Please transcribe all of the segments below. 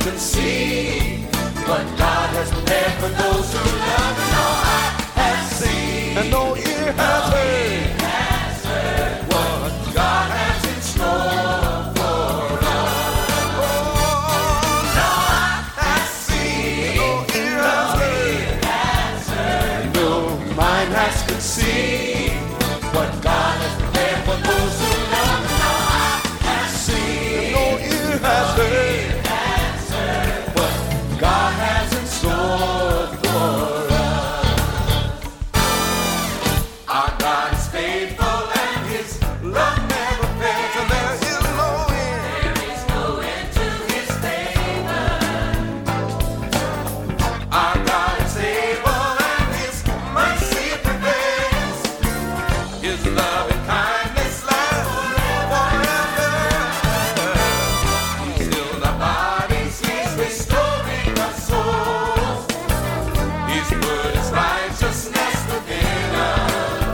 can see what God has prepared for those who love Him. No eye has seen, and no ear has heard what God has in store for us. No eye has seen, no ear has heard, no mind has conceived what God has prepared for those who love Him. No eye has seen, and no ear has heard what God has in store for us. Our God is faithful and His love never fails, and there is no end. There is no end to His favor. Our God is able and His mercy prevails. His love and kindness last forever. He's healed our bodies, He's restoring our souls. He's put His righteousness within us.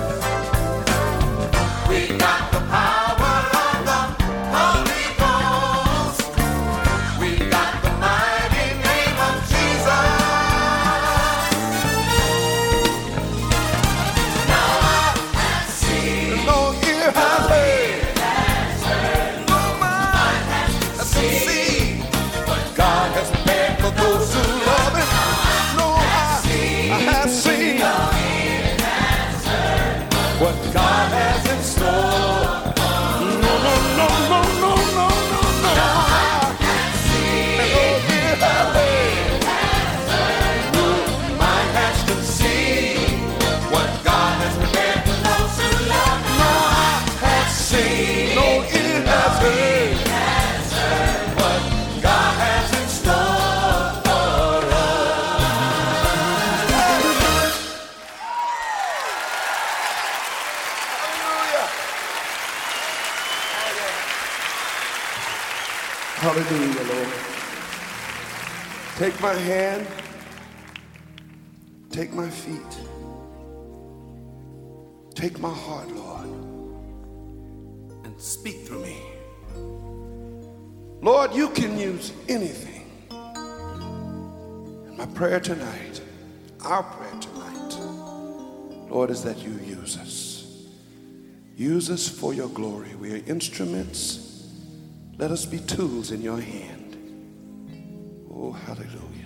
We got the power of the Holy Ghost. We got the mighty name of Jesus. Now I have seen, no ear has heard, no mind has seen what God has prepared for those who love Him. No eye has seen what God has in store. No, no, no, no, no, no, no, no. No eye has seen, and no ear has heard, no mind has conceived what God has prepared for those who love Him. No eye has seen, no ear has heard what God has in store for us. Hallelujah, Lord. Take my hand, take my feet, take my heart, Lord, and speak through me. Lord, you can use anything. And my prayer tonight, our prayer tonight, Lord, is that you use us. Use us for your glory. We are instruments. Let us be tools in your hand. Oh, hallelujah.